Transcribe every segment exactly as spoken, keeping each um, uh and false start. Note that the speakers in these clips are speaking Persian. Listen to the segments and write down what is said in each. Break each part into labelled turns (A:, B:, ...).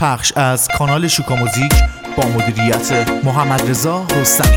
A: پخش از کانال شوکا موزیک با مدیریت محمد رضا رستمی.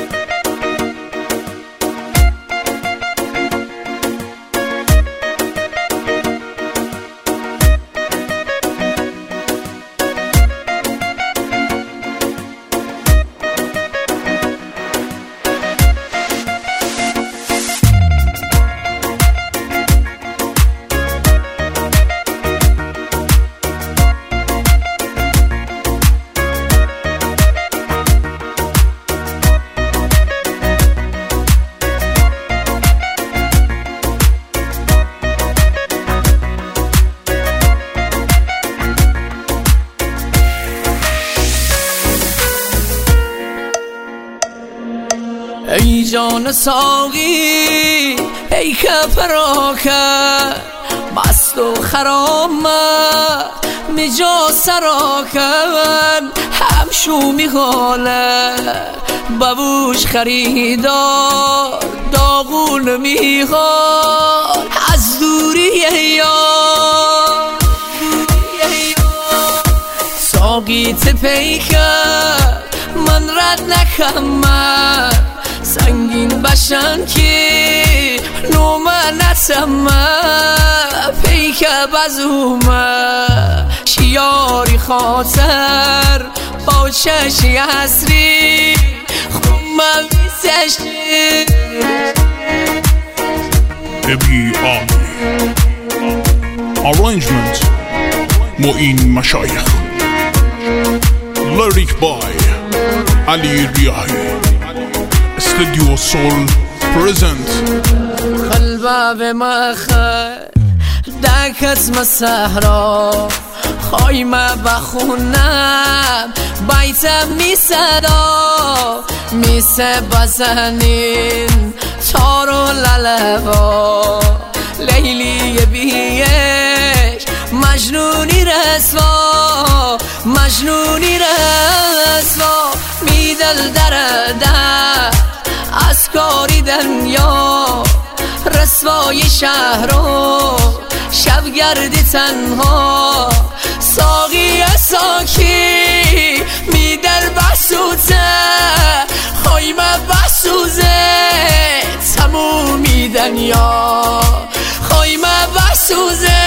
B: ای جان ساقی ای که فراکر مست و خرامت مجا سراکن همشو میخاله ببوش خریدار داغون میخواد از دوری یار ساقی تپیکر من رد نکمم سنگین بشن که نومه نسمه پیک بزومه شیاری خاطر با چشی حسری خومه بیسشی
C: ابی آمی Arrangement معین مشایخ Lyric by علی ریاحی استودیو سول پرزنت
B: قلبه به مخر دک اسم صحرا خایمه بخونم بیتم می صدا میسه بزنین تارو للوا لیلی بیش مجنونی رسوا مجنونی رسوا میدل درده از کاری دنیا رسوای شهرو شب گردی تنها ساقی ساکی میدل بسوزه خایمه بسوزه تمومی دنیا خایمه بسوزه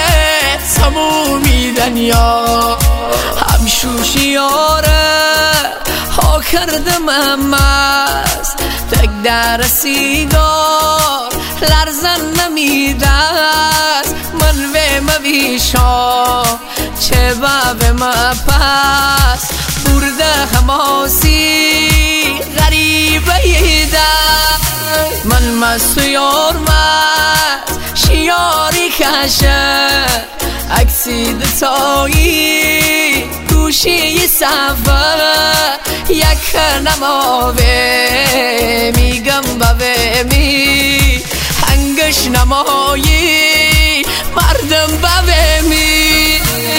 B: تمومی دنیا همشوشیاره ها کردم امست تک در سیگار لرزن نمیدست من و مویشا چه و ما پس برده خماسی غریبه ایده من مست و یار مست شیاری کشه اکسید تایی گوشی سفر یک نماوه میگم بوه می هنگش نمایی مردم بوه می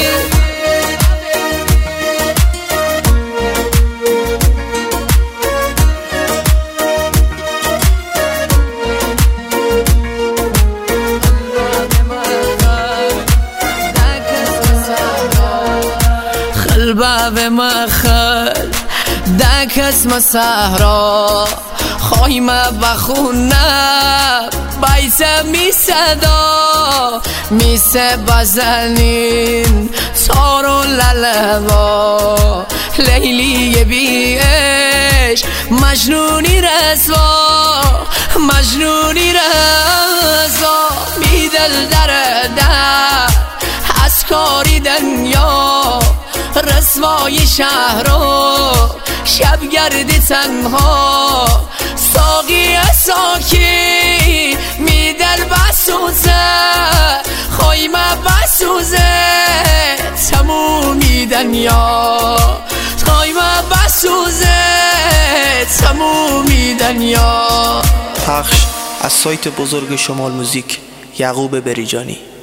B: قلبه مخل دک اسم صحرا خایمه بخونم بیسه می صدا میسه بزنین تارو للوا لیلی بیش مجنونی رسوا مجنونی رسوا میدل درده از کاری دنیا رسوای شهرو شب گردی تنها ساقی ساکی میدل بسوزه خایمه بسوزه تمومی دنیا خایمه بسوزه تمومی دنیا.
D: پخش از سایت بزرگ شمال موزیک یعقوب بریجانی.